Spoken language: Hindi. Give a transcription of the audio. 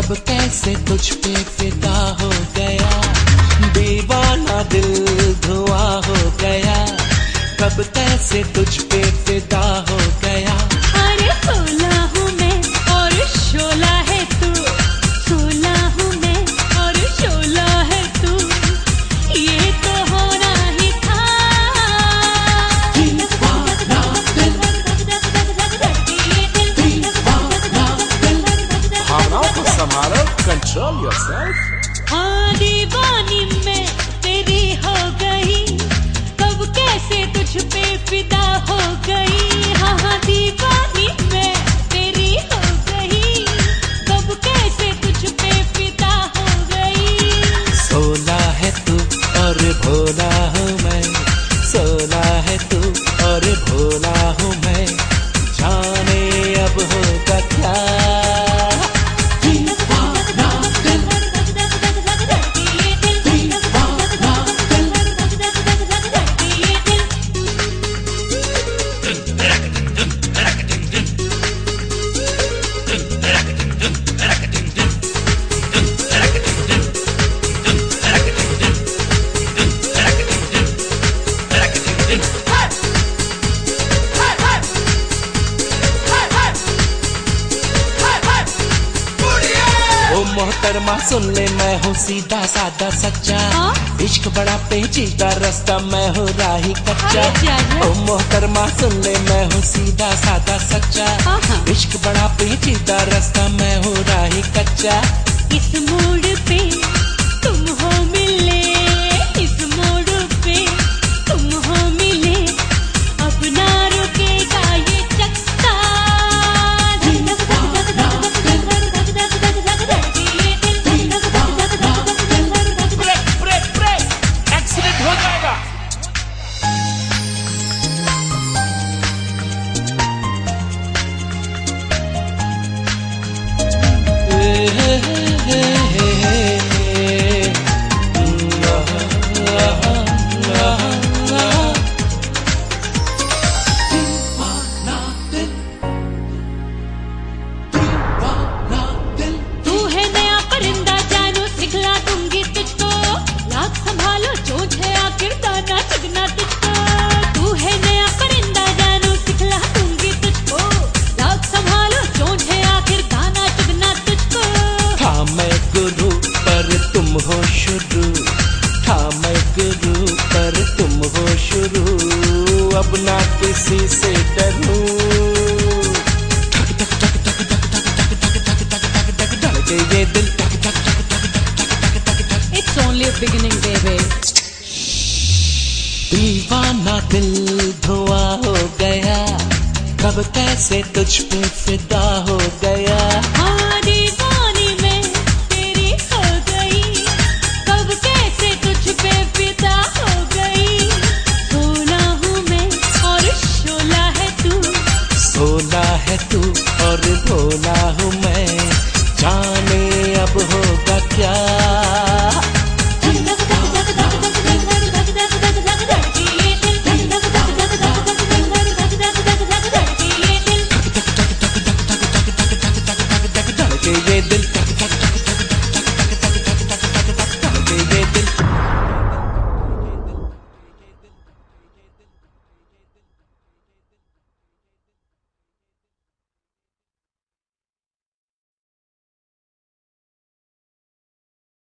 कब कैसे तुझ पे फिदा हो गया, दीवाना दिल धुआं हो गया, कब कैसे तुझ पे फिदा हो गया। अरे सोला हूँ मैं और शोला है तू, सोला हूँ मैं और शोला है तू, ये तो होना ही था। भावनाओं को संभालो, कंट्रोल योरसेल्फ। हाँ दीवानी मैं तेरी हो गई, कब कैसे तुझ पे फिदा हो गई। हाँ हाँ दीवानी मैं तेरी हो गई, कब कैसे तुझ पे फिदा हो गई। सोला है तू और भोला हूँ मैं, सोला है तू और भोला हूँ मैं, जाने अब होगा क्या। ओ मोहतरमा सुन ले, मैं हूँ सीधा साधा सच्चा, इश्क बड़ा पेचीदा रास्ता, मैं हूँ राही कच्चा। ओ मोहतरमा सुन ले, मैं हूँ सीधा साधा सच्चा, इश्क बड़ा पेचीदा रास्ता, मैं हूँ राही कच्चा। इस मोड़ पे तुम हो मिले, इस मोड़ पे तुम हो मिले, अब ना रुकेगा ये चक्का। एक्सीडेंट हो जाएगा। तू है नया परिंदा जानू सिखला दूंगी तुझको, लाख संभालो चोंच है आखिर दाना चुगना तुझको। तू है नया परिंदा जानू सिखला दूंगी तुझको, लाख संभालो चोंच है आखिर दाना चुगना तुझको। था मैं गुरु पर तुम हो शुरू, था मैं गुरु पर तुम हो शुरू, अब ना किसी से डरूं। धक धक धक धक धक धक धक धक धक धक धक धक धड़के ये दिल, धक धक धक धक धक धक धक धक। It's only a beginning baby। दीवाना दिल धुआं हो गया, कब कैसे तुझ पे फिदा हो गया। हाँ